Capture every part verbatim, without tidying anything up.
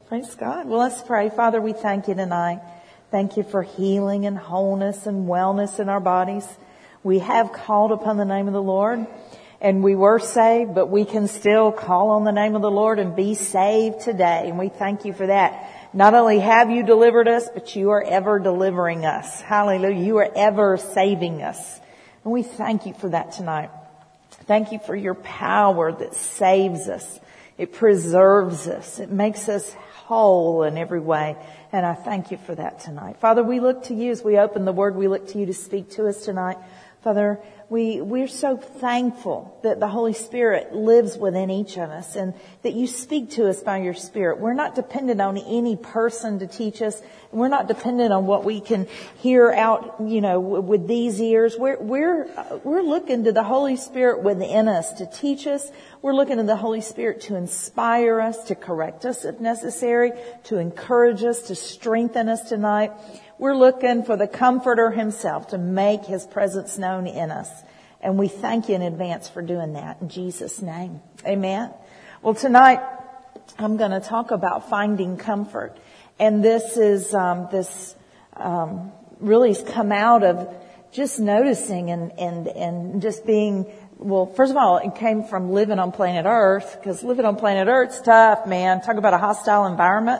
Praise God. Well, let's pray. Father, we thank you tonight. Thank you for healing and wholeness and wellness in our bodies. We have called upon the name of the Lord, and we were saved, but we can still call on the name of the Lord and be saved today. And we thank you for that. Not only have you delivered us, but you are ever delivering us. Hallelujah. You are ever saving us. And we thank you for that tonight. Thank you for your power that saves us. It preserves us. It makes us whole in every way. And I thank you for that tonight. Father, we look to you as we open the Word. We look to you to speak to us tonight. Father, we, we're so thankful that the Holy Spirit lives within each of us and that you speak to us by your Spirit. We're not dependent on any person to teach us. We're not dependent on what we can hear out, you know, with these ears. We're, we're, we're looking to the Holy Spirit within us to teach us. We're looking to the Holy Spirit to inspire us, to correct us if necessary, to encourage us, to strengthen us tonight. We're looking for the Comforter himself to make his presence known in us. And we thank you in advance for doing that in Jesus' name. Amen. Well, tonight I'm going to talk about finding comfort. And this is, um, this, um, really has come out of just noticing and, and, and just being, well, first of all, it came from living on planet Earth, because living on planet Earth's tough, man. Talk about a hostile environment.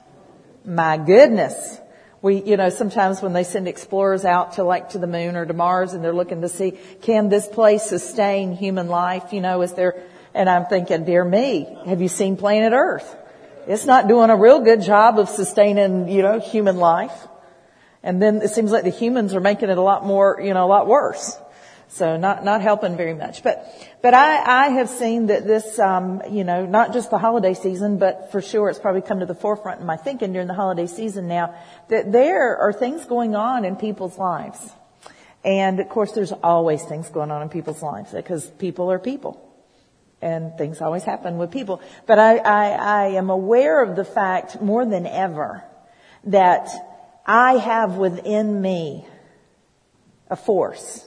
My goodness. We, you know, sometimes when they send explorers out to like to the moon or to Mars and they're looking to see, can this place sustain human life? You know, is there, and I'm thinking, dear me, have you seen planet Earth? It's not doing a real good job of sustaining, you know, human life. And then it seems like the humans are making it a lot more, you know, a lot worse. So not, not helping very much. But, but I, I have seen that this, um, you know, not just the holiday season, but for sure it's probably come to the forefront in my thinking during the holiday season now, that there are things going on in people's lives. And of course there's always things going on in people's lives because people are people. And things always happen with people. But I, I, I am aware of the fact more than ever that I have within me a force,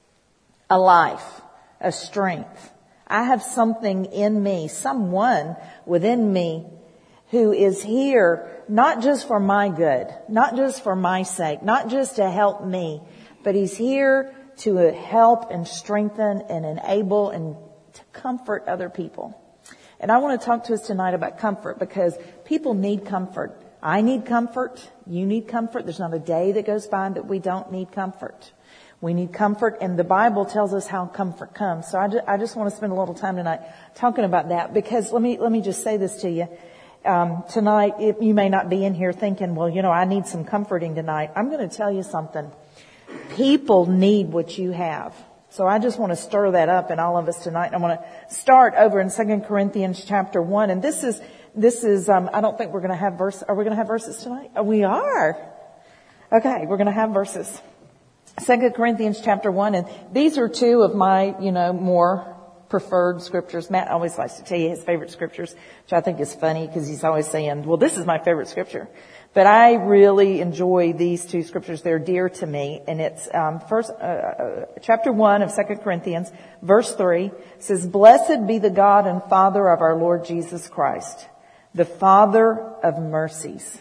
a life, a strength. I have something in me, someone within me who is here not just for my good, not just for my sake, not just to help me, but he's here to help and strengthen and enable and to comfort other people. And I want to talk to us tonight about comfort because people need comfort. I need comfort. You need comfort. There's not a day that goes by that we don't need comfort. We need comfort, and the Bible tells us how comfort comes. So I just, I just want to spend a little time tonight talking about that because let me, let me just say this to you. Um, tonight, it, you may not be in here thinking, well, you know, I need some comforting tonight. I'm going to tell you something. People need what you have. So I just want to stir that up in all of us tonight. I want to start over in Second Corinthians chapter one. And this is, this is, um, I don't think we're going to have verse, are we going to have verses tonight? Oh, we are. Okay, we're going to have verses. Second Corinthians chapter one, and these are two of my, you know, more preferred scriptures. Matt always likes to tell you his favorite scriptures, which I think is funny because he's always saying, well, this is my favorite scripture. But I really enjoy these two scriptures. They're dear to me. And it's, um, first, uh, uh, chapter one of Second Corinthians, verse three says, "Blessed be the God and Father of our Lord Jesus Christ, the Father of mercies."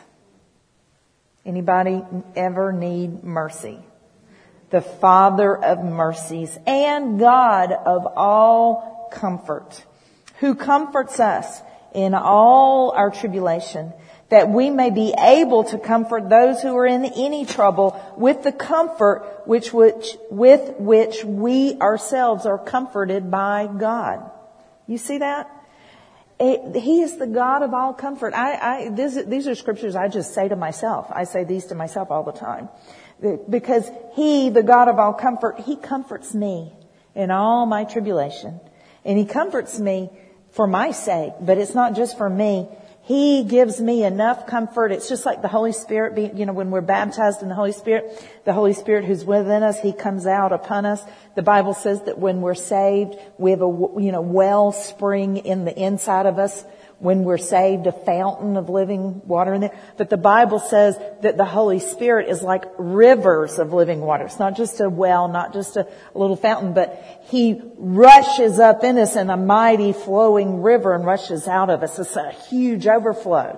Anybody ever need mercy? The Father of mercies and God of all comfort, who comforts us in all our tribulation, that we may be able to comfort those who are in any trouble with the comfort which, which, with which we ourselves are comforted by God. You see that? It, he is the God of all comfort. I, I, this, these are scriptures I just say to myself. I say these to myself all the time. Because he, the God of all comfort, he comforts me in all my tribulation. And he comforts me for my sake, but it's not just for me. He gives me enough comfort. It's just like the Holy Spirit being, you know, when we're baptized in the Holy Spirit, the Holy Spirit who's within us, he comes out upon us. The Bible says that when we're saved, we have a, you know, wellspring in the inside of us. When we're saved, a fountain of living water in there. But the Bible says that the Holy Spirit is like rivers of living water. It's not just a well, not just a little fountain, but he rushes up in us in a mighty flowing river and rushes out of us. It's a huge overflow.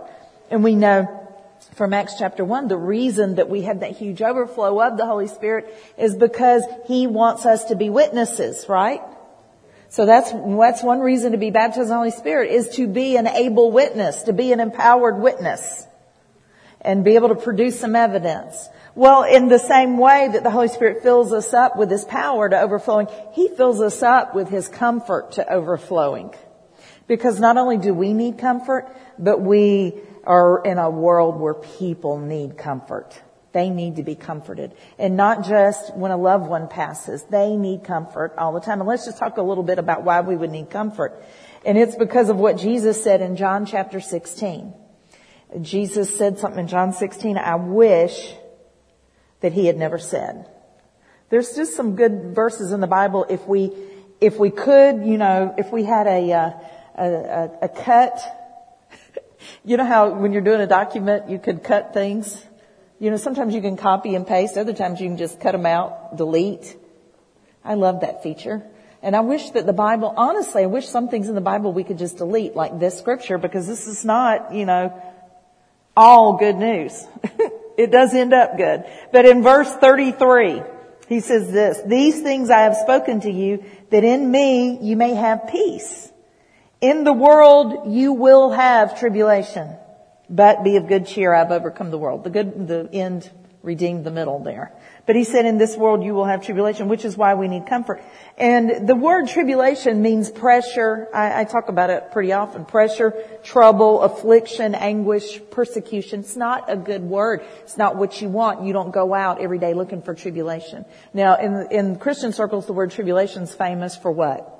And we know from Acts chapter one, the reason that we have that huge overflow of the Holy Spirit is because He wants us to be witnesses, right? So that's, that's one reason to be baptized in the Holy Spirit, is to be an able witness, to be an empowered witness, and be able to produce some evidence. Well, in the same way that the Holy Spirit fills us up with His power to overflowing, He fills us up with His comfort to overflowing. Because not only do we need comfort, but we are in a world where people need comfort. They need to be comforted. And not just when a loved one passes. They need comfort all the time. And let's just talk a little bit about why we would need comfort. And it's because of what Jesus said in John chapter sixteen. Jesus said something in John sixteen, I wish that He had never said. There's just some good verses in the Bible. If we, if we could, you know, if we had a, uh, a, a, a cut, you know how when you're doing a document, you could cut things? You know, sometimes you can copy and paste. Other times you can just cut them out, delete. I love that feature. And I wish that the Bible, honestly, I wish some things in the Bible we could just delete, like this scripture, because this is not, you know, all good news. It does end up good. But in verse thirty-three, He says this, these things I have spoken to you, that in me you may have peace. In the world you will have tribulation, but be of good cheer, I've overcome the world. The good, the end redeemed the middle there. But He said in this world you will have tribulation, which is why we need comfort. And the word tribulation means pressure. I, I talk about it pretty often. Pressure, trouble, affliction, anguish, persecution. It's not a good word. It's not what you want. You don't go out every day looking for tribulation. Now, in, in Christian circles, the word tribulation is famous for what?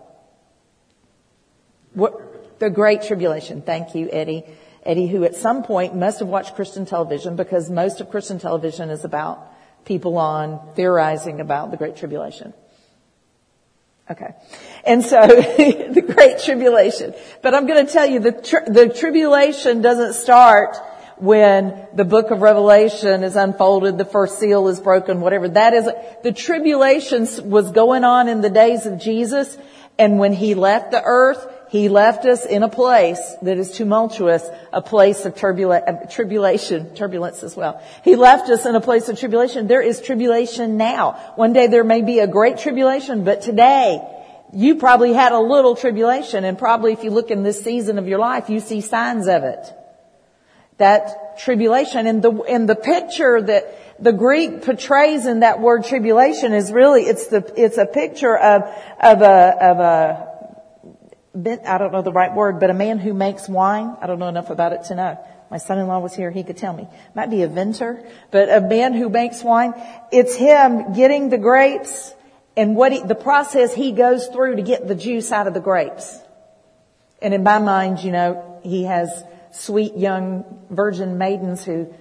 What? The Great Tribulation. Thank you, Eddie. Eddie, who at some point must have watched Christian television, because most of Christian television is about people on theorizing about the Great Tribulation. Okay. And so, the Great Tribulation. But I'm going to tell you, the, tri- the tribulation doesn't start when the book of Revelation is unfolded, the first seal is broken, whatever. That is, the tribulation was going on in the days of Jesus, and when He left the earth, He left us in a place that is tumultuous, a place of turbula- tribulation, turbulence as well. He left us in a place of tribulation. There is tribulation now. One day there may be a great tribulation, but today you probably had a little tribulation, and probably if you look in this season of your life, you see signs of it. That tribulation, and the, and the picture that the Greek portrays in that word tribulation is really, it's the, it's a picture of, of a, of a, I don't know the right word, but a man who makes wine. I don't know enough about it to know. My son-in-law was here. He could tell me. Might be a vintner, but a man who makes wine. It's him getting the grapes and what he, the process he goes through to get the juice out of the grapes. And in my mind, you know, he has sweet young virgin maidens who,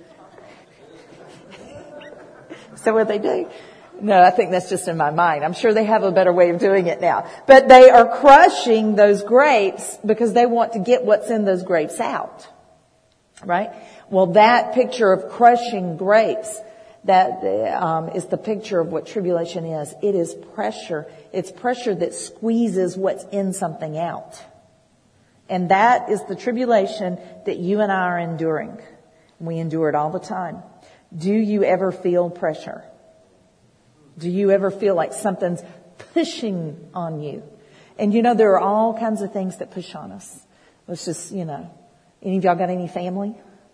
is that what they do? No, I think that's just in my mind. I'm sure they have a better way of doing it now. But they are crushing those grapes because they want to get what's in those grapes out. Right? Well, that picture of crushing grapes, that um, is the picture of what tribulation is. It is pressure. It's pressure that squeezes what's in something out. And that is the tribulation that you and I are enduring. We endure it all the time. Do you ever feel pressure? Do you ever feel like something's pushing on you? And you know, there are all kinds of things that push on us. Let's just, you know, any of y'all got any family?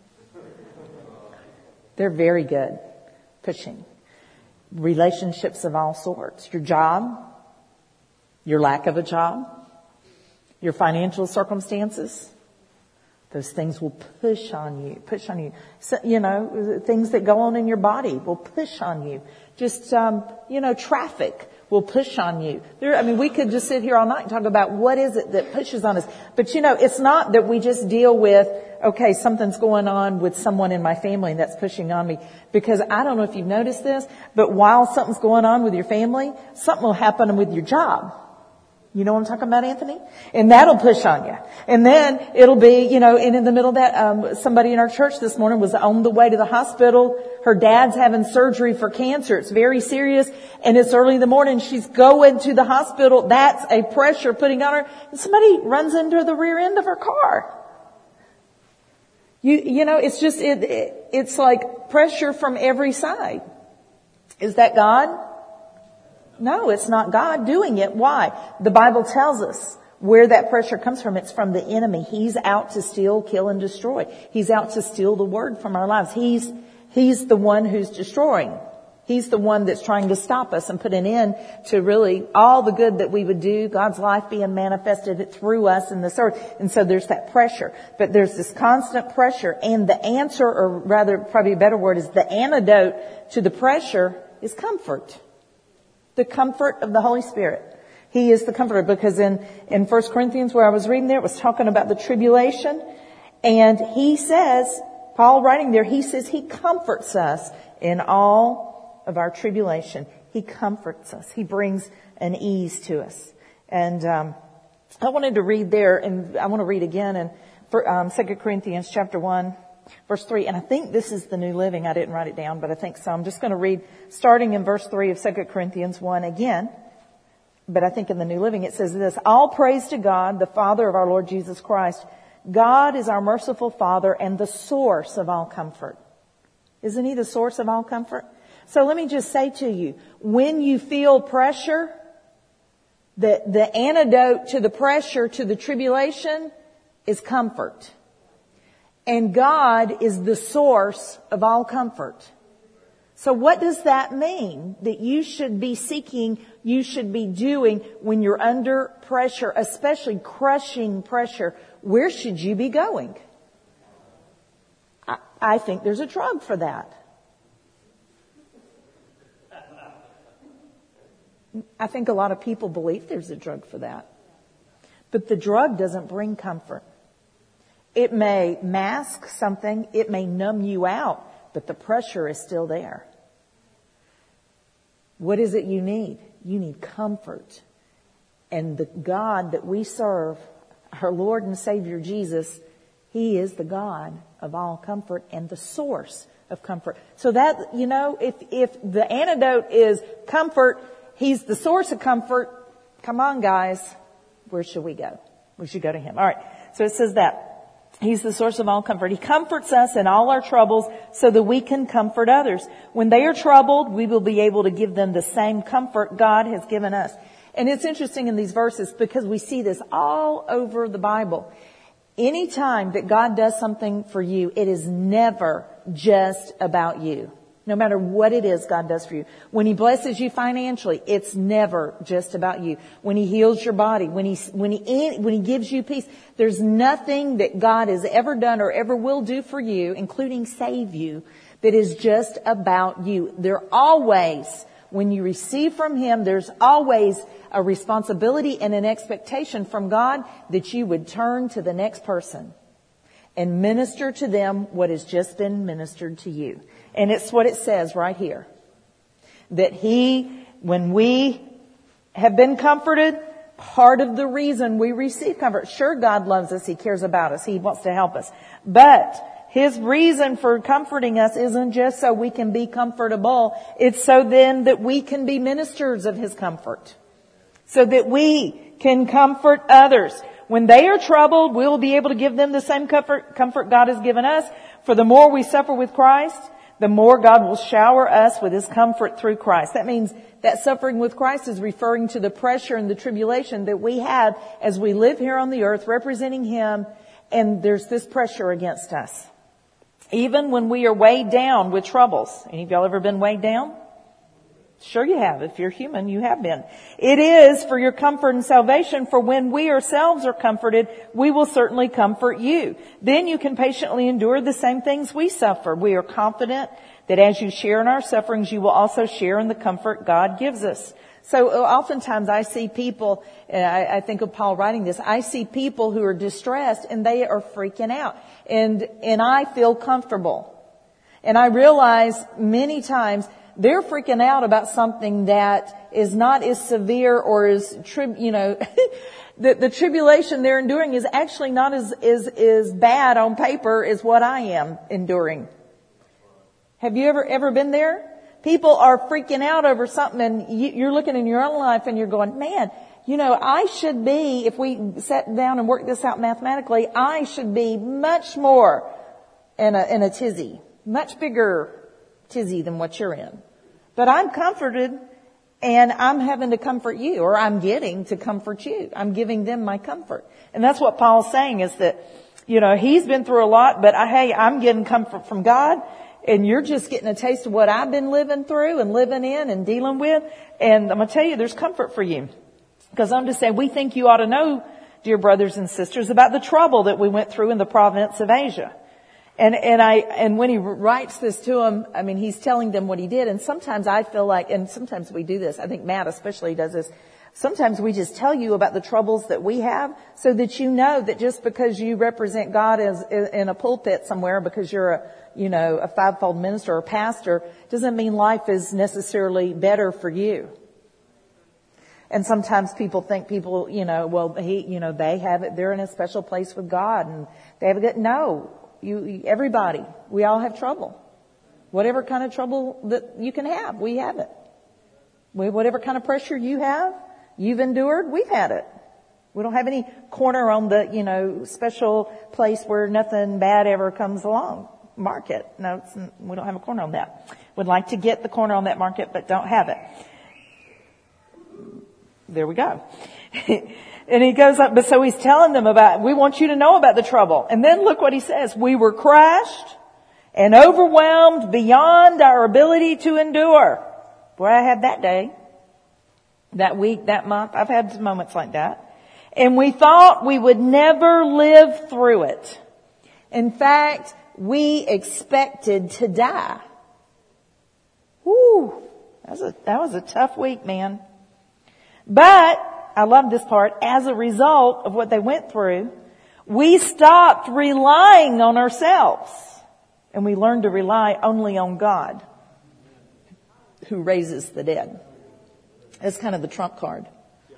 They're very good pushing. Relationships of all sorts. Your job, your lack of a job, your financial circumstances. Those things will push on you, push on you. So, you know, things that go on in your body will push on you. Just, um, you know, traffic will push on you. There, I mean, we could just sit here all night and talk about what is it that pushes on us. But, you know, it's not that we just deal with, okay, something's going on with someone in my family and that's pushing on me. Because I don't know if you've noticed this, but while something's going on with your family, something will happen with your job. You know what I'm talking about, Anthony? And that'll push on you. And then it'll be, you know, and in the middle of that, um, somebody in our church this morning was on the way to the hospital. Her dad's having surgery for cancer. It's very serious. And it's early in the morning. She's going to the hospital. That's a pressure putting on her. And somebody runs into the rear end of her car. You, you know, it's just, it, it, it's like pressure from every side. Is that God? No, it's not God doing it. Why? The Bible tells us where that pressure comes from. It's from the enemy. He's out to steal, kill, and destroy. He's out to steal the word from our lives. He's, he's the one who's destroying. He's the one that's trying to stop us and put an end to really all the good that we would do, God's life being manifested through us in this earth. And so there's that pressure. But there's this constant pressure. And the answer, or rather, probably a better word, is the antidote to the pressure is comfort. The comfort of the Holy Spirit. He is the comforter, because in, in First Corinthians, where I was reading there, it was talking about the tribulation. And he says, Paul writing there, he says he comforts us in all of our tribulation. He comforts us. He brings an ease to us. And um, I wanted to read there, and I want to read again in for, um, Second Corinthians chapter one, verse three. And I think this is the New Living. I didn't write it down, but I think so. I'm just going to read starting in verse three of Second Corinthians one again. But I think in the New Living it says this: all praise to God, the Father of our Lord Jesus Christ. God is our merciful Father and the source of all comfort. Isn't He the source of all comfort? So let me just say to you, when you feel pressure, the, the antidote to the pressure, to the tribulation, is comfort. And God is the source of all comfort. So what does that mean that you should be seeking, you should be doing when you're under pressure, especially crushing pressure? Where should you be going? I, I think there's a drug for that. I think a lot of people believe there's a drug for that. But the drug doesn't bring comfort. It may mask something. It may numb you out, but the pressure is still there. What is it you need? You need comfort. And the God that we serve, our Lord and Savior Jesus, He is the God of all comfort and the source of comfort. So that, you know, if, if the antidote is comfort, He's the source of comfort. Come on, guys. Where should we go? We should go to Him. All right. So it says that He's the source of all comfort. He comforts us in all our troubles so that we can comfort others. When they are troubled, we will be able to give them the same comfort God has given us. And it's interesting in these verses because we see this all over the Bible. Anytime that God does something for you, it is never just about you. No matter what it is God does for you. When He blesses you financially, it's never just about you. When He heals your body, when He, when He, when He gives you peace, there's nothing that God has ever done or ever will do for you, including save you, that is just about you. There always, when you receive from Him, there's always a responsibility and an expectation from God that you would turn to the next person and minister to them what has just been ministered to you. And it's what it says right here. That He, when we have been comforted, part of the reason we receive comfort. Sure, God loves us. He cares about us. He wants to help us. But His reason for comforting us isn't just so we can be comfortable. It's so then that we can be ministers of His comfort. So that we can comfort others. When they are troubled, we'll be able to give them the same comfort, comfort God has given us. For the more we suffer with Christ, the more God will shower us with His comfort through Christ. That means that suffering with Christ is referring to the pressure and the tribulation that we have as we live here on the earth representing Him, and there's this pressure against us. Even when we are weighed down with troubles. Any of y'all ever been weighed down? Sure you have. If you're human, you have been. It is for your comfort and salvation, for when we ourselves are comforted, we will certainly comfort you. Then you can patiently endure the same things we suffer. We are confident that as you share in our sufferings, you will also share in the comfort God gives us. So oftentimes I see people, I, I think of Paul writing this, I see people who are distressed and they are freaking out. And, and I feel comfortable. And I realize many times they're freaking out about something that is not as severe or as, trib, you know, the, the tribulation they're enduring is actually not as, as, as bad on paper as what I am enduring. Have you ever, ever been there? People are freaking out over something and you, you're looking in your own life and you're going, man, you know, I should be, if we sat down and worked this out mathematically, I should be much more and a, and a tizzy, much bigger tizzy than what you're in. But I'm comforted, and I'm having to comfort you, or I'm getting to comfort you. I'm giving them my comfort. And that's what Paul's saying is that, you know, he's been through a lot, but I, hey, I'm getting comfort from God, and you're just getting a taste of what I've been living through and living in and dealing with. And I'm going to tell you, there's comfort for you. Because I'm just saying, we think you ought to know, dear brothers and sisters, about the trouble that we went through in the province of Asia. And, and I, and when he writes this to them, I mean, he's telling them what he did. And sometimes I feel like, and sometimes we do this, I think Matt especially does this, sometimes we just tell you about the troubles that we have so that you know that just because you represent God as in a pulpit somewhere, because you're a, you know, a fivefold minister or pastor, doesn't mean life is necessarily better for you. And sometimes people think people, you know, well, he, you know, they have it, they're in a special place with God and they have a good, no, you, everybody, we all have trouble. Whatever kind of trouble that you can have, we have it. We, whatever kind of pressure you have, you've endured, we've had it. We don't have any corner on the, you know, special place where nothing bad ever comes along. Market. No, it's, we don't have a corner on that. Would like to get the corner on that market, but don't have it. There we go. And he goes up, but so he's telling them about, we want you to know about the trouble. And then look what he says. We were crushed and overwhelmed beyond our ability to endure. Boy, I had that day, that week, that month. I've had moments like that. And we thought we would never live through it. In fact, we expected to die. Whew. That was a, that was a tough week, man. But, I love this part, as a result of what they went through, we stopped relying on ourselves. And we learned to rely only on God, who raises the dead. That's kind of the trump card.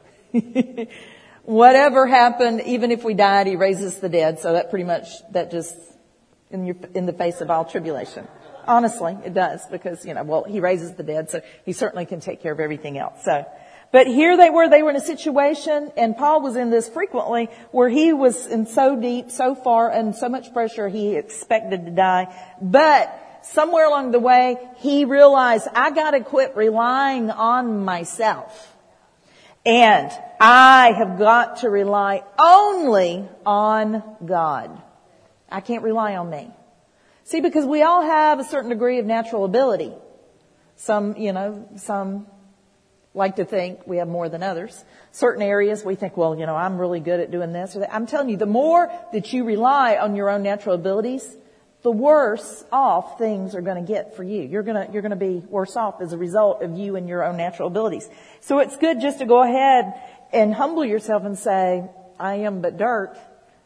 Whatever happened, even if we died, he raises the dead. So that pretty much, that just, in your, in the face of all tribulation. Honestly, it does, because, you know, well, he raises the dead, so he certainly can take care of everything else. So, but here they were, they were in a situation, and Paul was in this frequently, where he was in so deep, so far, and so much pressure, he expected to die. But somewhere along the way, he realized, I gotta quit relying on myself. And I have got to rely only on God. I can't rely on me. See, because we all have a certain degree of natural ability. Some, you know, some like to think we have more than others. Certain areas we think, well, you know, I'm really good at doing this or that. I'm telling you, the more that you rely on your own natural abilities, the worse off things are going to get for you. You're going to, you're going to be worse off as a result of you and your own natural abilities. So it's good just to go ahead and humble yourself and say, I am but dirt.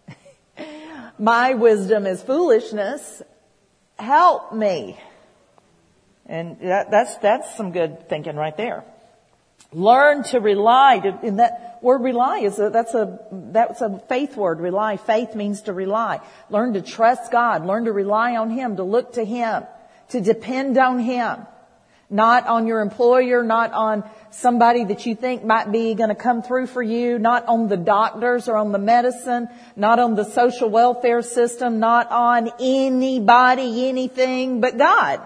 My wisdom is foolishness. Help me. And that, that's, that's some good thinking right there. Learn to rely. To, and that word rely is a, that's a, that's a faith word. Rely. Faith means to rely. Learn to trust God. Learn to rely on Him, to look to Him, to depend on Him. Not on your employer, not on somebody that you think might be going to come through for you, not on the doctors or on the medicine, not on the social welfare system, not on anybody, anything but God.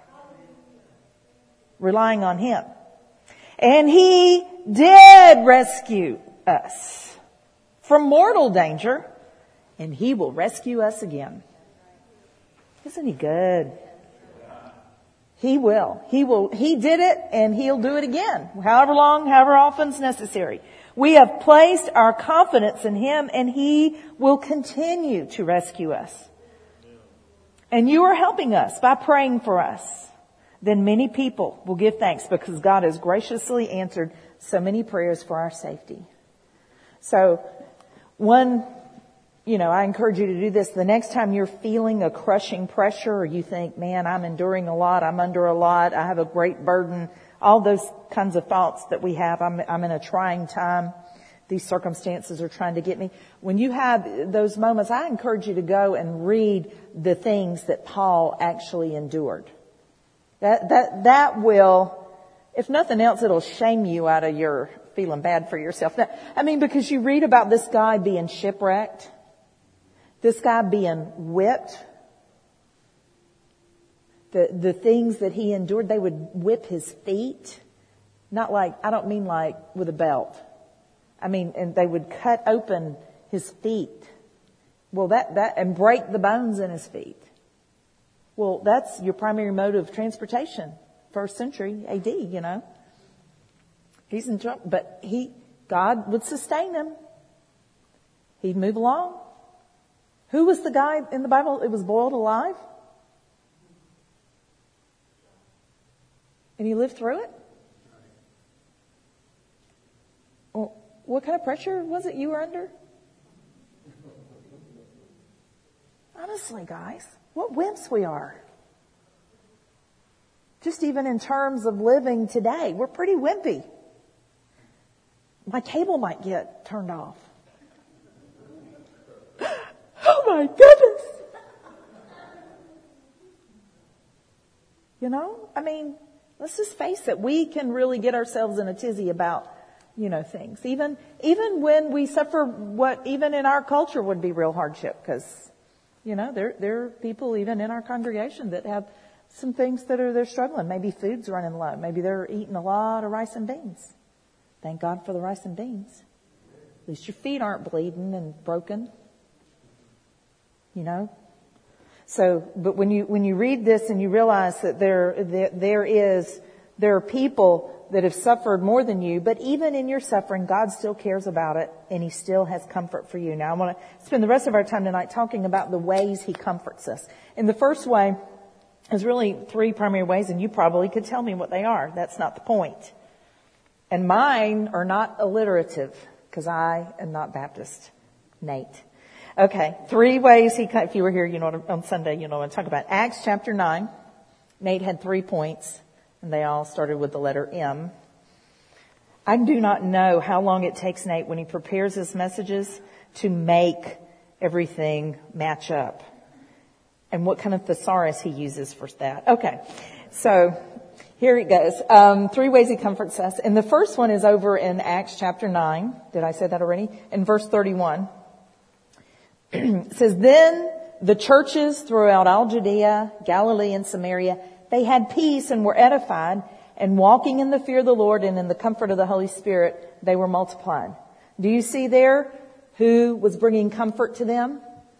Relying on Him. And He did rescue us from mortal danger, and He will rescue us again. Isn't He good? He will. He will. He did it, and He'll do it again. However long, however often is necessary. We have placed our confidence in Him, and He will continue to rescue us. And you are helping us by praying for us. Then many people will give thanks because God has graciously answered so many prayers for our safety. So, one, you know, I encourage you to do this. The next time you're feeling a crushing pressure or you think, man, I'm enduring a lot, I'm under a lot, I have a great burden, all those kinds of thoughts that we have, I'm, I'm in a trying time, these circumstances are trying to get me. When you have those moments, I encourage you to go and read the things that Paul actually endured. That, that, that will, if nothing else, it'll shame you out of your feeling bad for yourself. I mean, because you read about this guy being shipwrecked, this guy being whipped, the, the things that he endured. They would whip his feet. Not like, I don't mean like with a belt. I mean, and they would cut open his feet. Well, that, that, and break the bones in his feet. Well, that's your primary mode of transportation. First century A D, you know. He's in trouble, but he, God would sustain him. He'd move along. Who was the guy in the Bible that was boiled alive? And he lived through it? Well, what kind of pressure was it you were under? Honestly, guys, what wimps we are. Just even in terms of living today, we're pretty wimpy. My cable might get turned off. Oh my goodness. You know, I mean, let's just face it. We can really get ourselves in a tizzy about, you know, things. Even, even when we suffer what even in our culture would be real hardship, because, you know, there, there are people even in our congregation that have some things that are, they're struggling. Maybe food's running low. Maybe they're eating a lot of rice and beans. Thank God for the rice and beans. At least your feet aren't bleeding and broken. You know? So, but when you, when you read this and you realize that there, that there is, there are people that have suffered more than you, but even in your suffering, God still cares about it and He still has comfort for you. Now, I want to spend the rest of our time tonight talking about the ways He comforts us. And the first way is really three primary ways, and you probably could tell me what they are. That's not the point. And mine are not alliterative, because I am not Baptist. Nate. Okay, three ways he, if you were here, you know, on Sunday, you know what I'm talking about. Acts chapter nine. Nate had three points, and they all started with the letter M. I do not know how long it takes Nate when he prepares his messages to make everything match up, and what kind of thesaurus he uses for that. Okay, so here it goes. Um, three ways He comforts us. And the first one is over in Acts chapter nine. Did I say that already? In verse thirty-one. It says, then the churches throughout all Judea, Galilee, and Samaria, they had peace and were edified, and walking in the fear of the Lord and in the comfort of the Holy Spirit, they were multiplied. Do you see there who was bringing comfort to them?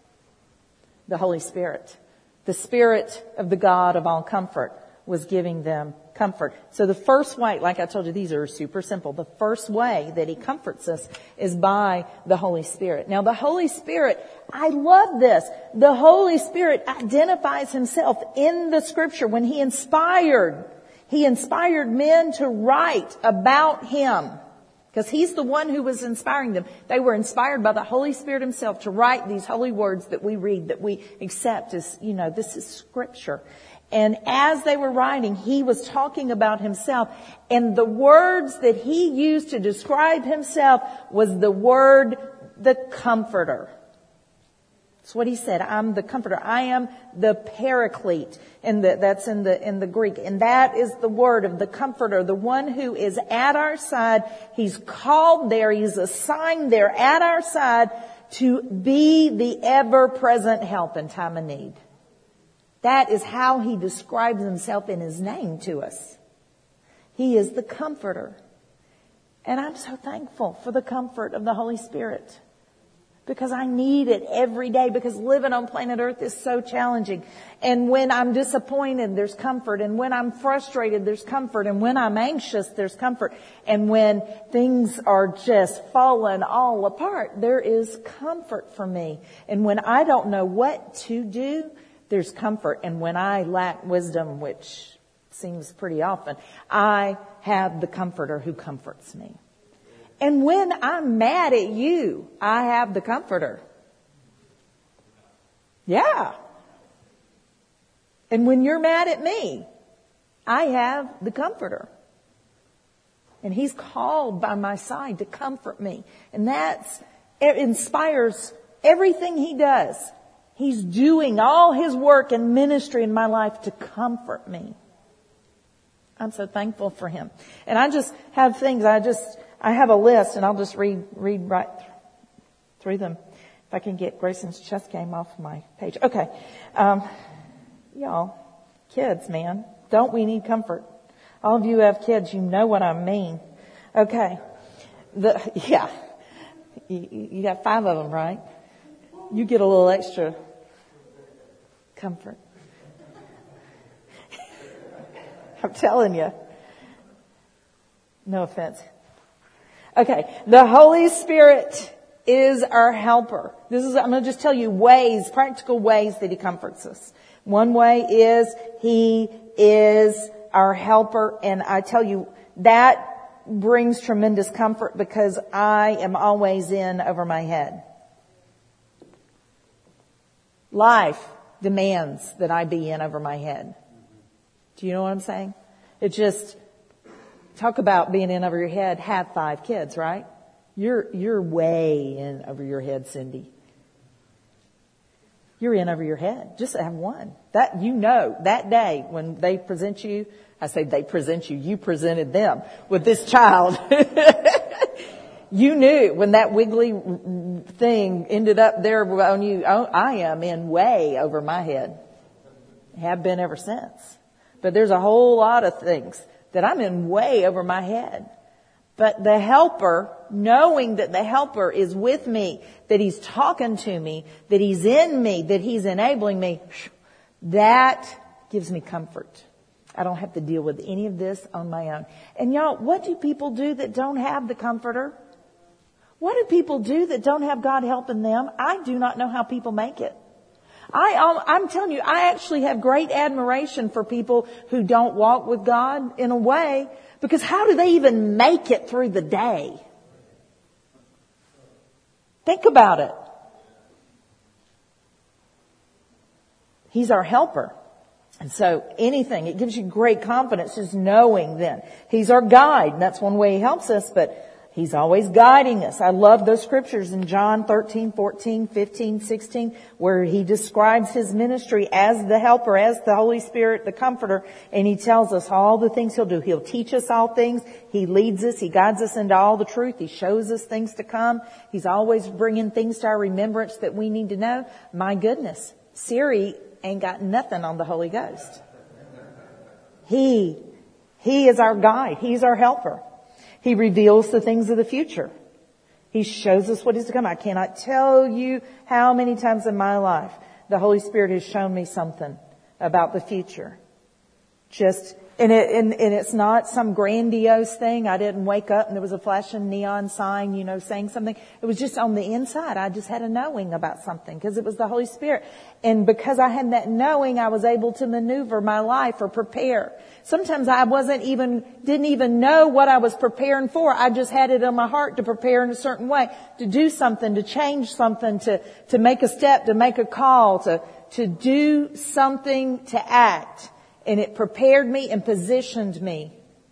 The Holy Spirit. The Spirit of the God of all comfort was giving them comfort. So the first way, like I told you, these are super simple. The first way that He comforts us is by the Holy Spirit. Now the Holy Spirit, I love this. The Holy Spirit identifies Himself in the Scripture when He inspired, He inspired men to write about Him. Because He's the one who was inspiring them. They were inspired by the Holy Spirit Himself to write these holy words that we read, that we accept as, you know, this is Scripture. And as they were writing, He was talking about Himself. And the words that He used to describe Himself was the word, the Comforter. That's what He said. I'm the Comforter. I am the Paraclete. And that's in the, in the Greek. And that is the word of the Comforter, the one who is at our side. He's called there. He's assigned there at our side to be the ever-present help in time of need. That is how He describes Himself in His name to us. He is the Comforter. And I'm so thankful for the comfort of the Holy Spirit. Because I need it every day. Because living on planet Earth is so challenging. And when I'm disappointed, there's comfort. And when I'm frustrated, there's comfort. And when I'm anxious, there's comfort. And when things are just falling all apart, there is comfort for me. And when I don't know what to do, there's comfort. And when I lack wisdom, which seems pretty often, I have the Comforter who comforts me. And when I'm mad at you, I have the Comforter. Yeah. And when you're mad at me, I have the Comforter. And He's called by my side to comfort me. And that's, it inspires everything He does. He's doing all His work and ministry in my life to comfort me. I'm so thankful for Him. And I just have things, I just, I have a list, and I'll just read, read right through them. If I can get Grayson's chest game off my page. Okay. Um, y'all, Kids, man. Don't we need comfort? All of you who have kids, you know what I mean. Okay. The, yeah. You, you got five of them, right? You get a little extra comfort. I'm telling you. No offense. Okay. The Holy Spirit is our helper. This is, I'm going to just tell you ways, practical ways that He comforts us. One way is He is our helper. And I tell you, that brings tremendous comfort because I am always in over my head. Life demands that I be in over my head. Do you know what I'm saying? It just, talk about being in over your head, have five kids, right? You're, you're way in over your head, Cindy. You're in over your head. Just have one. That, you know, that day when they present you, I say they present you, you presented them with this child. You knew when that wiggly thing ended up there on you, oh, I am in way over my head. Have been ever since. But there's a whole lot of things that I'm in way over my head. But the helper, knowing that the helper is with me, that He's talking to me, that He's in me, that He's enabling me, that gives me comfort. I don't have to deal with any of this on my own. And y'all, what do people do that don't have the comforter? What do people do that don't have God helping them? I do not know how people make it. I, I'm telling you, I actually have great admiration for people who don't walk with God in a way, because how do they even make it through the day? Think about it. He's our helper. And so anything, it gives you great confidence just knowing then. He's our guide. And that's one way He helps us, but He's always guiding us. I love those scriptures in John thirteen, fourteen, fifteen, sixteen, where He describes His ministry as the helper, as the Holy Spirit, the comforter. And He tells us all the things He'll do. He'll teach us all things. He leads us. He guides us into all the truth. He shows us things to come. He's always bringing things to our remembrance that we need to know. My goodness, Siri ain't got nothing on the Holy Ghost. He, He is our guide. He's our helper. He reveals the things of the future. He shows us what is to come. I cannot tell you how many times in my life the Holy Spirit has shown me something about the future. Just, and it, and, and it's not some grandiose thing. I didn't wake up and there was a flashing neon sign, you know, saying something. It was just on the inside. I just had a knowing about something because it was the Holy Spirit. And because I had that knowing, I was able to maneuver my life or prepare. Sometimes I wasn't even, didn't even know what I was preparing for. I just had it on my heart to prepare in a certain way, to do something, to change something, to, to make a step, to make a call, to, to do something, to act. And it prepared me and positioned me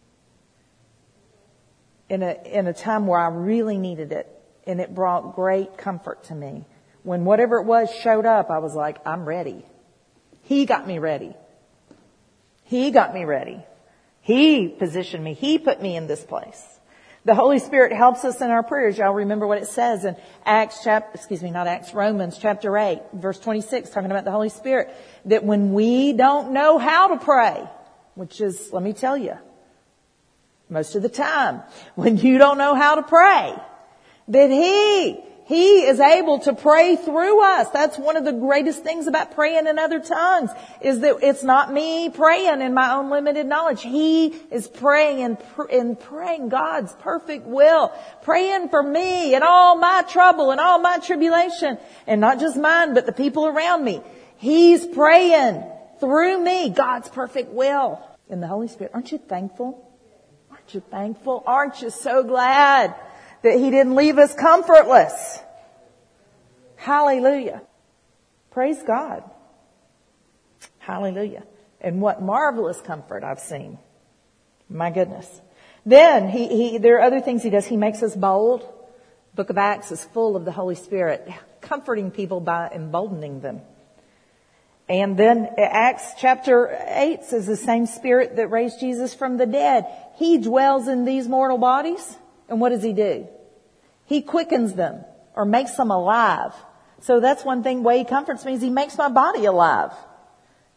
in a, in a time where I really needed it. And it brought great comfort to me. When whatever it was showed up, I was like, I'm ready. He got me ready. He got me ready. He positioned me. He put me in this place. The Holy Spirit helps us in our prayers. Y'all remember what it says in Acts chapter, excuse me, not Acts, Romans chapter eight, verse twenty-six, talking about the Holy Spirit, that when we don't know how to pray, which is, let me tell you, most of the time, when you don't know how to pray, that He, He is able to pray through us. That's one of the greatest things about praying in other tongues, is that it's not me praying in my own limited knowledge. He is praying and, pr- and praying God's perfect will, praying for me and all my trouble and all my tribulation, and not just mine, but the people around me. He's praying through me God's perfect will in the Holy Spirit. Aren't you thankful? Aren't you thankful? Aren't you so glad that He didn't leave us comfortless? Hallelujah. Praise God. Hallelujah. And what marvelous comfort I've seen. My goodness. Then he, he, there are other things He does. He makes us bold. Book of Acts is full of the Holy Spirit comforting people by emboldening them. And then Acts chapter eight says the same Spirit that raised Jesus from the dead, He dwells in these mortal bodies. And what does He do? He quickens them or makes them alive. So that's one thing, way He comforts me, is He makes my body alive.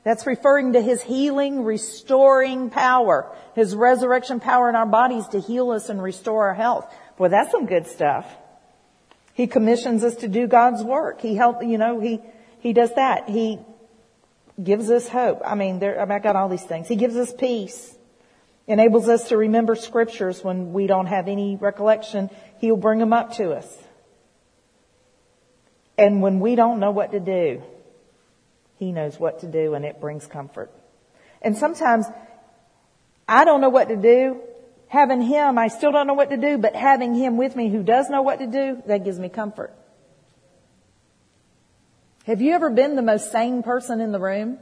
That's referring to His healing, restoring power, His resurrection power in our bodies to heal us and restore our health. Boy, that's some good stuff. He commissions us to do God's work. He help, you know, He, He does that. He gives us hope. I mean, there, I got all these things. He gives us peace. Enables us to remember scriptures when we don't have any recollection. He'll bring them up to us. And when we don't know what to do, He knows what to do, and it brings comfort. And sometimes I don't know what to do. Having Him, I still don't know what to do, but having Him with me who does know what to do, that gives me comfort. Have you ever been the most sane person in the room?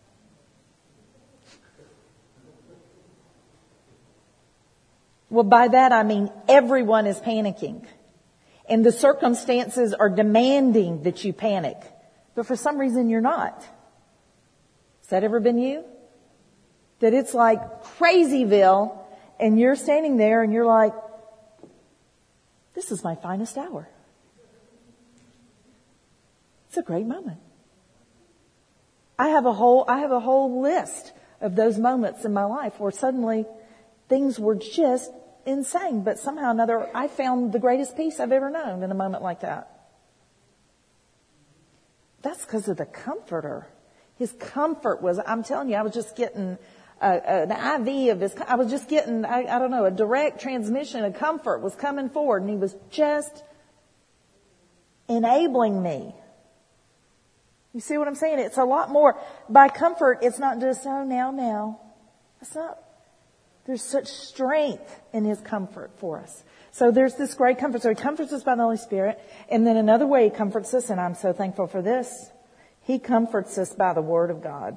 Well, by that I mean everyone is panicking. And the circumstances are demanding that you panic. But for some reason you're not. Has that ever been you? That it's like Crazyville and you're standing there and you're like, this is my finest hour. It's a great moment. I have a whole, I have a whole list of those moments in my life where suddenly things were just insane, but somehow or another I found the greatest peace I've ever known in a moment like that. That's because of the Comforter. His comfort was, I'm telling you, I was just getting a, an I V of His, I was just getting, I, I don't know, a direct transmission of comfort was coming forward, and He was just enabling me. You see what I'm saying? It's a lot more. By comfort, it's not just, oh, now, now. It's not. There's such strength in His comfort for us. So there's this great comfort. So He comforts us by the Holy Spirit. And then another way He comforts us, and I'm so thankful for this, He comforts us by the Word of God.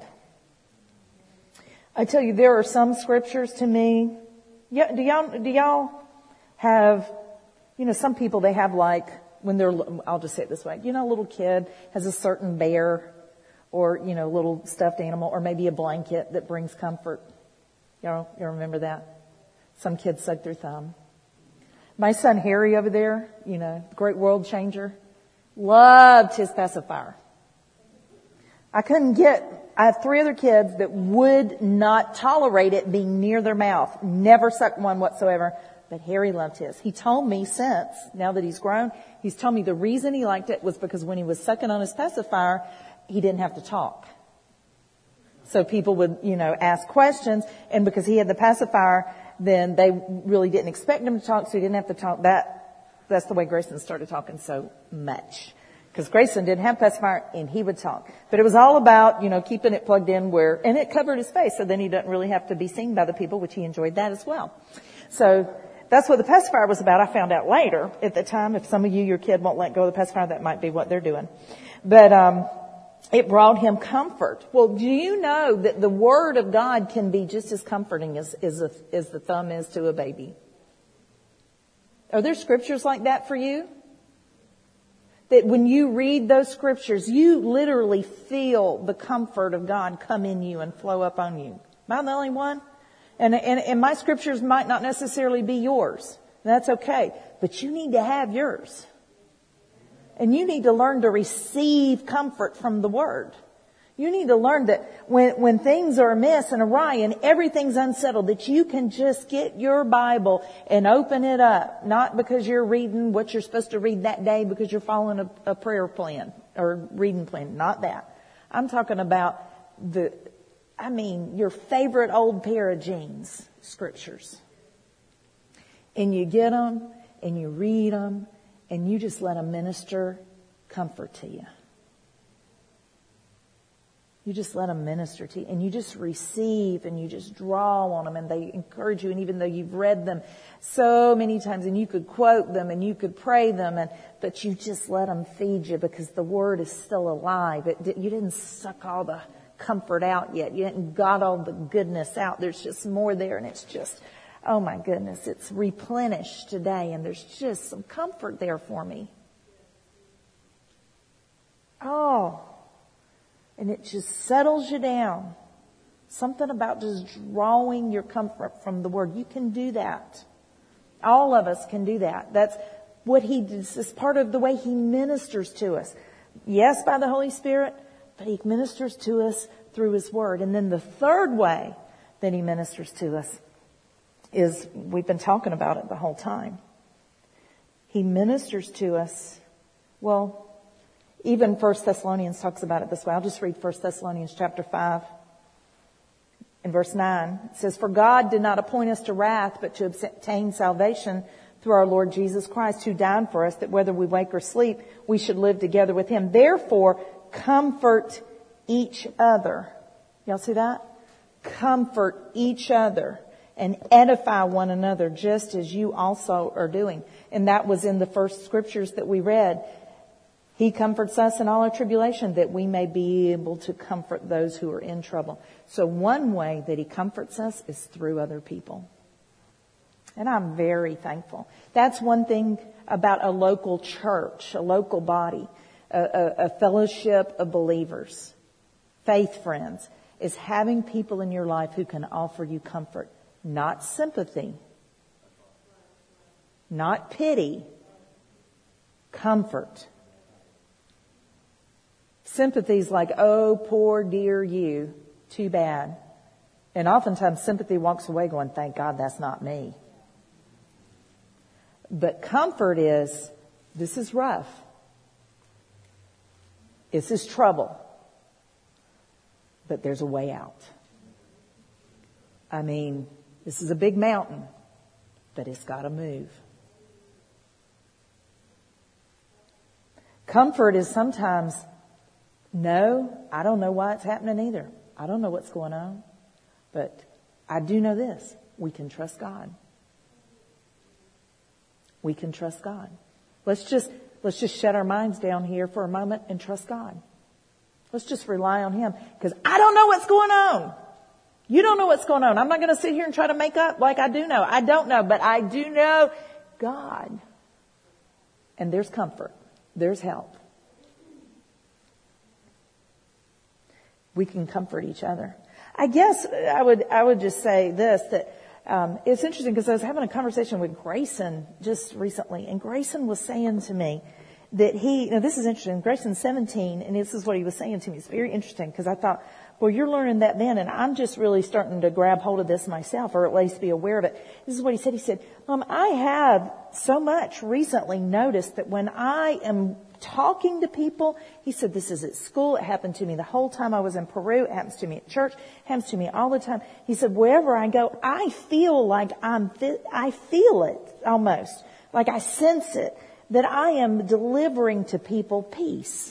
I tell you, there are some scriptures to me. Yeah, do y'all, do y'all have, you know, some people, they have like, when they're, I'll just say it this way, you know, a little kid has a certain bear or, you know, little stuffed animal or maybe a blanket that brings comfort. Y'all, you remember that? Some kids suck their thumb. My son Harry over there, you know, great world changer, loved his pacifier. I couldn't get, I have three other kids that would not tolerate it being near their mouth. Never sucked one whatsoever. But Harry loved his. He told me since, now that he's grown, he's told me the reason he liked it was because when he was sucking on his pacifier, he didn't have to talk. So people would, you know, ask questions, and because he had the pacifier, then they really didn't expect him to talk, so he didn't have to talk. That, that's the way Grayson started talking so much. Because Grayson didn't have pacifier, and he would talk. But it was all about, you know, keeping it plugged in where, and it covered his face, so then he doesn't really have to be seen by the people, which he enjoyed that as well. So that's what the pacifier was about. I found out later. At the time, if some of you, your kid won't let go of the pacifier, that might be what they're doing. But, um, it brought him comfort. Well, do you know that the Word of God can be just as comforting as, as, a, as the thumb is to a baby? Are there scriptures like that for you? That when you read those scriptures, you literally feel the comfort of God come in you and flow up on you. Am I the only one? And, and, and my scriptures might not necessarily be yours. That's okay. But you need to have yours. And you need to learn to receive comfort from the Word. You need to learn that when, when things are amiss and awry and everything's unsettled, that you can just get your Bible and open it up. Not because you're reading what you're supposed to read that day because you're following a, a prayer plan or reading plan. Not that. I'm talking about the, I mean, your favorite old pair of jeans, scriptures. And you get them and you read them and you just let them minister comfort to you. You just let them minister to you, and you just receive, and you just draw on them, and they encourage you. And even though you've read them so many times, and you could quote them, and you could pray them, and but you just let them feed you because the Word is still alive. It, you didn't suck all the comfort out yet. You hadn't got all the goodness out. There's just more there, and it's just, oh my goodness, it's replenished today, and there's just some comfort there for me. Oh. And it just settles you down. Something about just drawing your comfort from the Word. You can do that. All of us can do that. That's what He does. It's part of the way He ministers to us. Yes, by the Holy Spirit, but He ministers to us through His Word. And then the third way that He ministers to us is, we've been talking about it the whole time. He ministers to us, well, even First Thessalonians talks about it this way. I'll just read First Thessalonians chapter five. In verse nine, it says, "For God did not appoint us to wrath, but to obtain salvation through our Lord Jesus Christ, who died for us, that whether we wake or sleep, we should live together with Him. Therefore, comfort each other." Y'all see that? Comfort each other and edify one another, just as you also are doing. And that was in the first scriptures that we read. He comforts us in all our tribulation, that we may be able to comfort those who are in trouble. So one way that He comforts us is through other people. And I'm very thankful. That's one thing about a local church, a local body, a, a, a fellowship of believers, faith friends, is having people in your life who can offer you comfort. Not sympathy, not pity, comfort. Sympathy is like, oh, poor dear you, too bad. And oftentimes sympathy walks away going, thank God that's not me. But comfort is, this is rough. This is trouble. But there's a way out. I mean, this is a big mountain, but it's got to move. Comfort is sometimes, no, I don't know why it's happening either. I don't know what's going on. But I do know this. We can trust God. We can trust God. Let's just, let's just shut our minds down here for a moment and trust God. Let's just rely on Him. Because I don't know what's going on. You don't know what's going on. I'm not going to sit here and try to make up like I do know. I don't know, but I do know God. And there's comfort. There's help. We can comfort each other. I guess I would, I would just say this, that um, it's interesting because I was having a conversation with Grayson just recently, and Grayson was saying to me that he, now this is interesting, Grayson's seventeen, and this is what he was saying to me. It's very interesting because I thought, well, you're learning that then, and I'm just really starting to grab hold of this myself, or at least be aware of it. This is what he said. He said, Mom, I have so much recently noticed that when I am talking to people, he said, this is at school, it happened to me the whole time I was in Peru, it happens to me at church, it happens to me all the time. He said, wherever I go, I feel like I'm, I feel it almost, like I sense it, that I am delivering to people peace.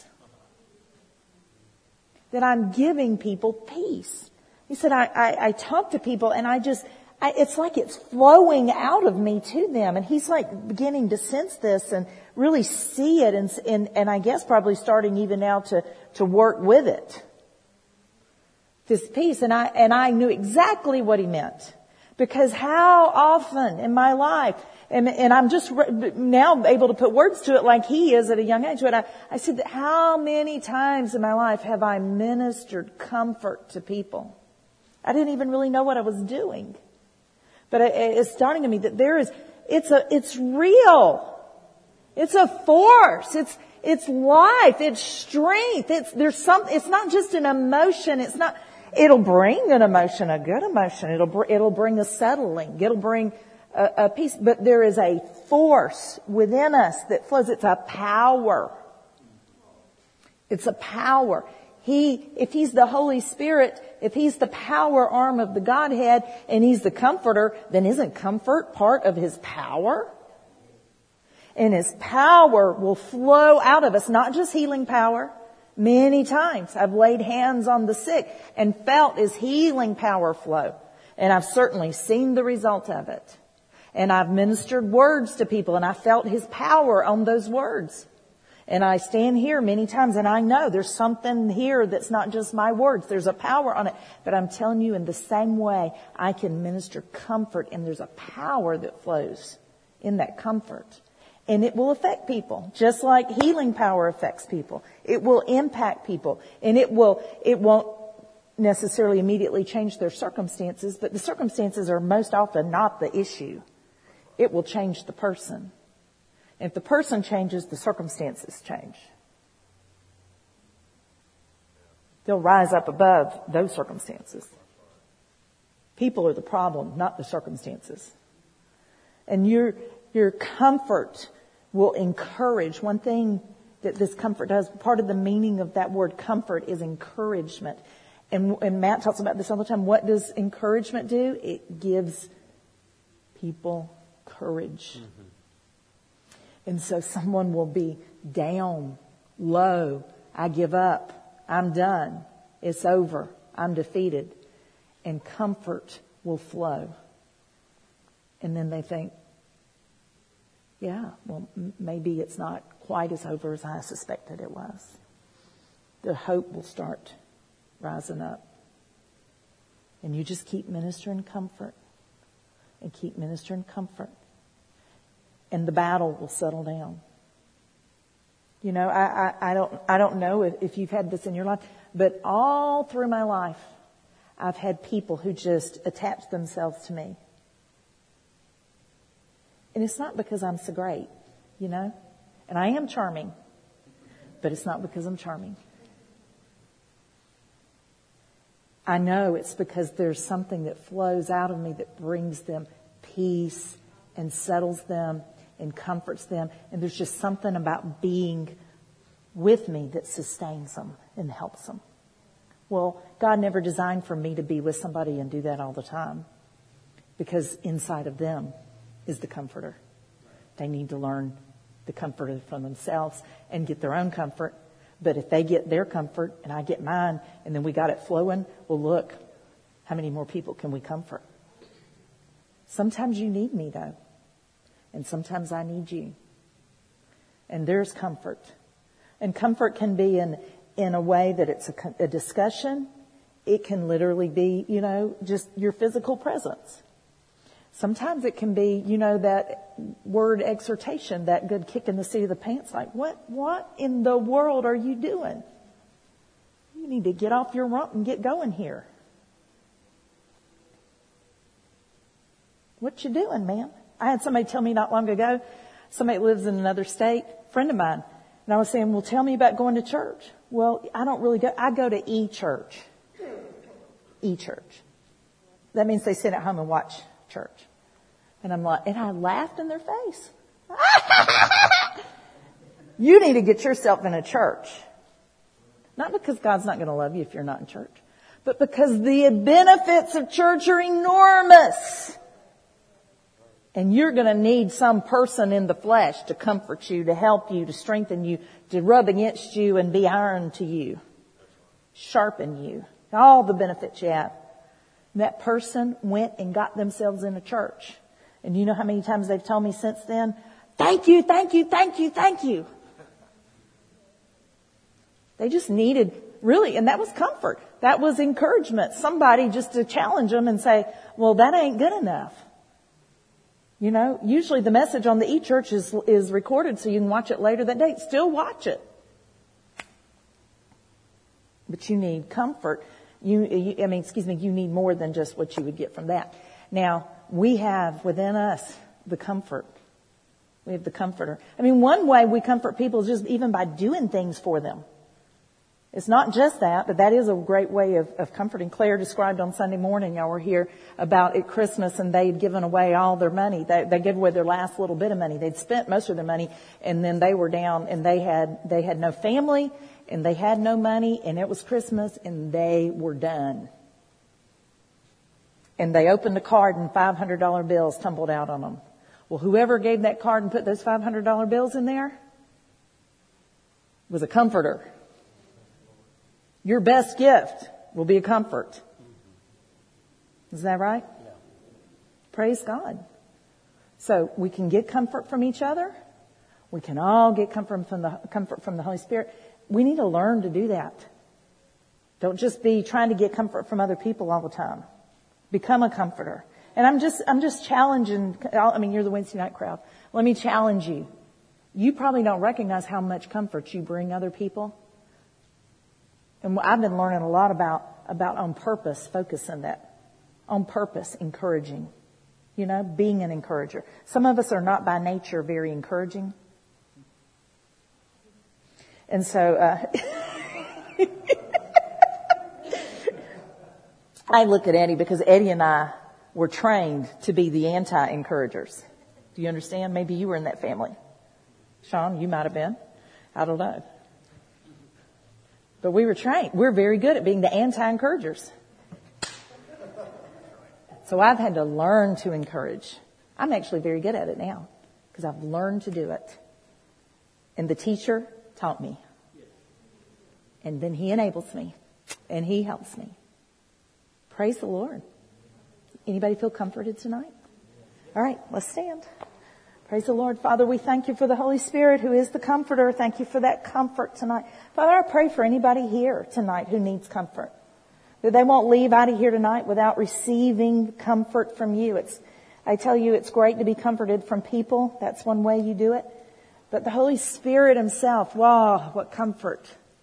That I'm giving people peace. He said, I, I, I talk to people and I just, I, it's like it's flowing out of me to them. And he's like beginning to sense this and really see it and, and, and I guess probably starting even now to, to work with it. This peace. And I, and I knew exactly what he meant. Because how often in my life, and, and I'm just re- now able to put words to it like he is at a young age, but I, I said, that how many times in my life have I ministered comfort to people? I didn't even really know what I was doing. But it, it's dawning on me that there is, it's a, it's real. It's a force. It's, it's life. It's strength. It's, there's some, it's not just an emotion. It's not, it'll bring an emotion, a good emotion. It'll, br- it'll bring a settling. It'll bring a, a peace. But there is a force within us that flows. It's a power. It's a power. He, if He's the Holy Spirit, if He's the power arm of the Godhead and He's the comforter, then isn't comfort part of His power? And His power will flow out of us, not just healing power. Many times I've laid hands on the sick and felt His healing power flow. And I've certainly seen the result of it. And I've ministered words to people and I felt His power on those words. And I stand here many times and I know there's something here that's not just my words. There's a power on it. But I'm telling you, in the same way, I can minister comfort and there's a power that flows in that comfort. And it will affect people, just like healing power affects people. It will impact people, and it will, it won't necessarily immediately change their circumstances, but the circumstances are most often not the issue. It will change the person. And if the person changes, the circumstances change. They'll rise up above those circumstances. People are the problem, not the circumstances. And your, your comfort will encourage. One thing that this comfort does, part of the meaning of that word comfort is encouragement. And, and Matt talks about this all the time. What does encouragement do? It gives people courage. Mm-hmm. And so someone will be down, low. I give up. I'm done. It's over. I'm defeated. And comfort will flow. And then they think, yeah, well, m- maybe it's not quite as over as I suspected it was. The hope will start rising up. And you just keep ministering comfort and keep ministering comfort. And the battle will settle down. You know, I, I, I don't I don't know if, if you've had this in your life, but all through my life, I've had people who just attach themselves to me. And it's not because I'm so great, you know. And I am charming, but it's not because I'm charming. I know it's because there's something that flows out of me that brings them peace and settles them and comforts them. And there's just something about being with me that sustains them and helps them. Well, God never designed for me to be with somebody and do that all the time, because inside of them is the comforter. They need to learn the comforter from themselves and get their own comfort. But if they get their comfort and I get mine and then we got it flowing, well, look, how many more people can we comfort? Sometimes you need me, though. And sometimes I need you. And there's comfort. And comfort can be in, in a way that it's a, a discussion. It can literally be, you know, just your physical presence. Sometimes it can be, you know, that word exhortation, that good kick in the seat of the pants, like, what, what in the world are you doing? You need to get off your rump and get going here. What you doing, man? I had somebody tell me not long ago, somebody lives in another state, a friend of mine, and I was saying, well, tell me about going to church. Well, I don't really go, I go to e-church. E-church. That means they sit at home and watch church. And I'm like, and I laughed in their face. You need to get yourself in a church. Not because God's not going to love you if you're not in church, but because the benefits of church are enormous. And you're going to need some person in the flesh to comfort you, to help you, to strengthen you, to rub against you and be iron to you, sharpen you, all the benefits you have. That person went and got themselves in a church. And you know how many times they've told me since then, thank you, thank you, thank you, thank you. They just needed, really, and that was comfort. That was encouragement. Somebody just to challenge them and say, well, that ain't good enough. You know, usually the message on the e-church is, is recorded so you can watch it later that day. Still watch it. But you need comfort. You, you, I mean, excuse me, you need more than just what you would get from that. Now, we have within us the comfort. We have the comforter. I mean, one way we comfort people is just even by doing things for them. It's not just that, but that is a great way of, of comforting. Claire described on Sunday morning, y'all were here, about at Christmas, and they'd given away all their money. They, they gave away their last little bit of money. They'd spent most of their money, and then they were down, and they had they had no family, and they had no money, and it was Christmas, and they were done. And they opened the card, and five hundred dollar bills tumbled out on them. Well, whoever gave that card and put those five hundred dollar bills in there was a comforter. Your best gift will be a comfort. Is that right? Yeah. Praise God. So we can get comfort from each other. We can all get comfort from the comfort from the Holy Spirit. We need to learn to do that. Don't just be trying to get comfort from other people all the time. Become a comforter. And I'm just, I'm just challenging, I mean, you're the Wednesday night crowd. Let me challenge you. You probably don't recognize how much comfort you bring other people. And I've been learning a lot about, about on purpose, focusing that. On purpose, encouraging. You know, being an encourager. Some of us are not by nature very encouraging. And so, uh, I look at Eddie because Eddie and I were trained to be the anti-encouragers. Do you understand? Maybe you were in that family. Sean, you might have been. I don't know. But we were trained. We're very good at being the anti-encouragers. So I've had to learn to encourage. I'm actually very good at it now because I've learned to do it. And the teacher taught me. And then he enables me. And he helps me. Praise the Lord. Anybody feel comforted tonight? All right, let's stand. Praise the Lord. Father, we thank you for the Holy Spirit who is the comforter. Thank you for that comfort tonight. Father, I pray for anybody here tonight who needs comfort. That they won't leave out of here tonight without receiving comfort from you. It's, I tell you, it's great to be comforted from people. That's one way you do it. But the Holy Spirit himself, wow, what comfort.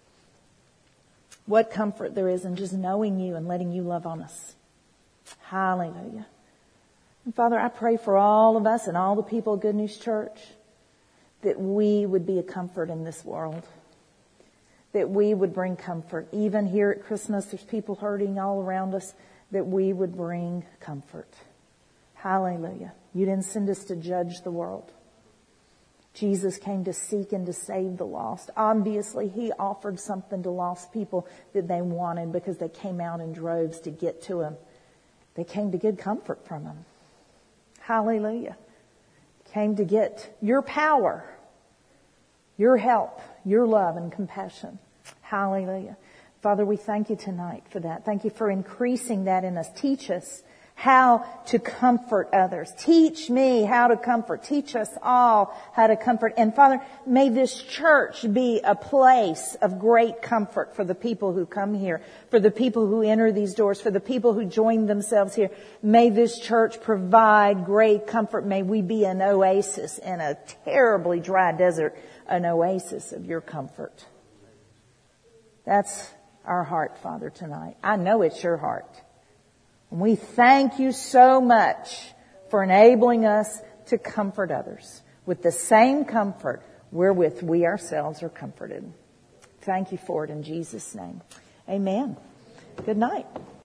What comfort there is in just knowing you and letting you love on us. Hallelujah. And Father, I pray for all of us and all the people of Good News Church that we would be a comfort in this world. That we would bring comfort. Even here at Christmas, there's people hurting all around us, that we would bring comfort. Hallelujah. You didn't send us to judge the world. Jesus came to seek and to save the lost. Obviously, he offered something to lost people that they wanted because they came out in droves to get to him. They came to get comfort from him. Hallelujah. Came to get your power, your help, your love and compassion. Hallelujah. Father, we thank you tonight for that. Thank you for increasing that in us. Teach us how to comfort others. Teach me how to comfort. Teach us all how to comfort. And Father, may this church be a place of great comfort for the people who come here, for the people who enter these doors, for the people who join themselves here. May this church provide great comfort. May we be an oasis in a terribly dry desert, an oasis of your comfort. That's our heart, Father, tonight. I know it's your heart. And we thank you so much for enabling us to comfort others with the same comfort wherewith we ourselves are comforted. Thank you for it in Jesus' name. Amen. Good night.